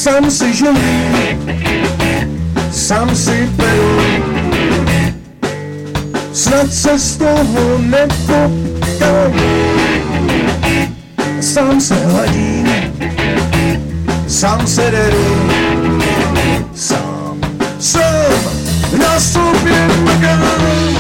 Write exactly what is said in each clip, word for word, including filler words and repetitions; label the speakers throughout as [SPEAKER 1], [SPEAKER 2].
[SPEAKER 1] Sám si želví, sám si peru, snad se z toho nepotkám. Sám se hladím, sám se deru, sám, sám na sobě makám.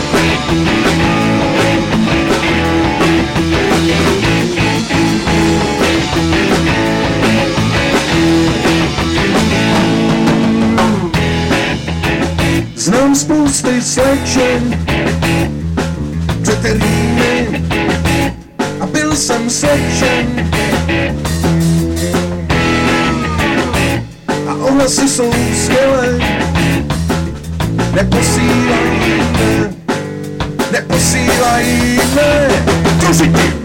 [SPEAKER 1] Znám spousty slečen, před kterými a byl jsem slečen. A ohlasy jsou skvělé, neposílajme, neposílajme, druží ty!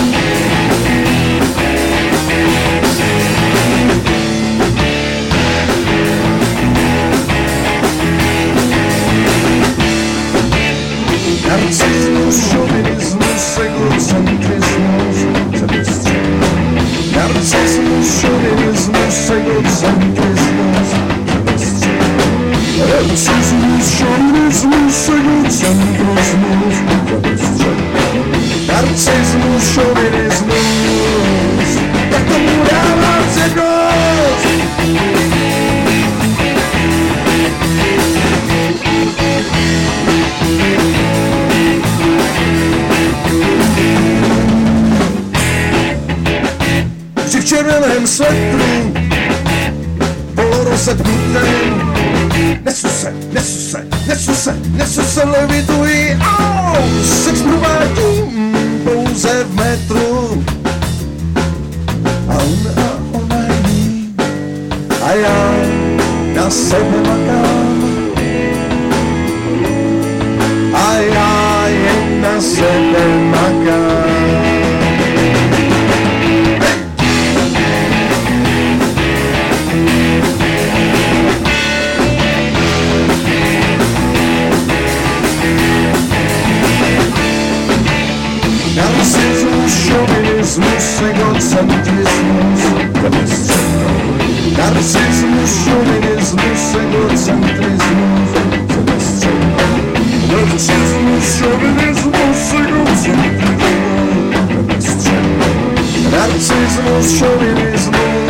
[SPEAKER 1] Narcismus, šovinismus, egocentrismus, sebestřed. Narcismus, šovinismus, egocentrismus, sebestřed. Narcismus, šovinismus, egocentrismus, sebestřed. Narcismus, šovinismus, tak tomu dávám přednost. Při v červeném svetru, polorozetnutém, nesu se, nesu se, nesu se, nesu se, levituji, au, sex provádím pouze v metru. A on a ona jí, a já na sebe makám. A já jen na sebe makám. Narcismus, šovinismus, egocentrismus, sebestřed. Narcismus, šovinismus, egocentrismus, sebestřed. Narcismus, šovinismus, egocentrismus, sebestřed. Narcismus, šovinismus,